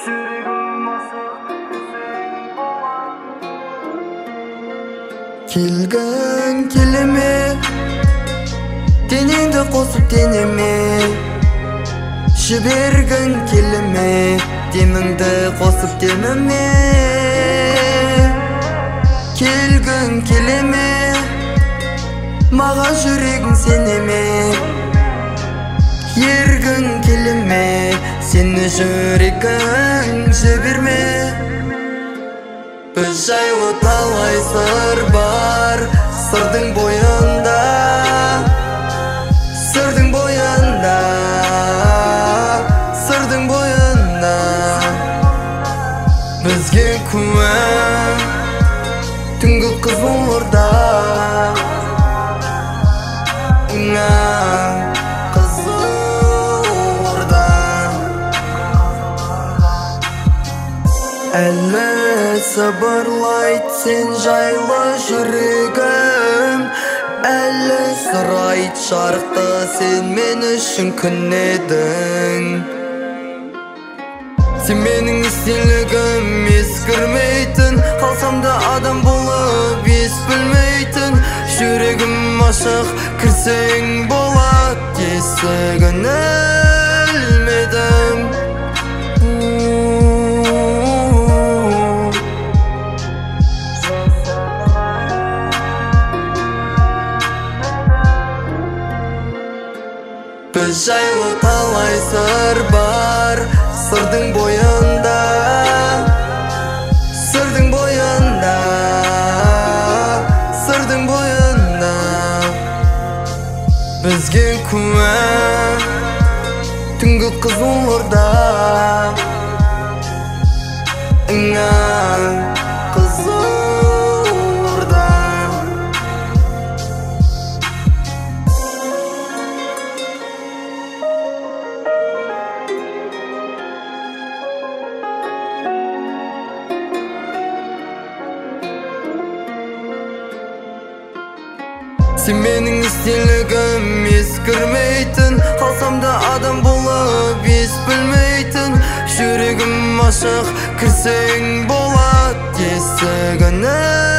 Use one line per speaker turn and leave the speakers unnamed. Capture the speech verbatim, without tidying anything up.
Келгін келеме, денеңді қосып денеме, жібергін келеме, деміңді қосып деміме. Келгін келеме, маған жүрегің сенеме, ергін келеме, сені жүрегің жіберме. Біз жайлы талай сыр бар, сырдың бойында, сырдың бойында, сырдың бойында. Бізге куә түнгі қызыл орда, қызыл орда. Әлі сыбырлайт сен жайлы жүрегім, әлі сұрайт жарықты сен мен үшін күн едің. Сен менің естелігім ескірмейтін, қалсам да адам болып ес білмейтін. Жүрегім ашық, кірсең болат, есігін ілмедім. Біз жайлы талай сыр бар, сырдың бойында, сырдың бойында, сырдың бойында. Бізге куә түнгі қызыл орда, қызыл орда. Сен менің естелігім ескірмейтін, қалсам да адам болып ес білмейтін. Жүрегім ашық, кірсең болат, есігін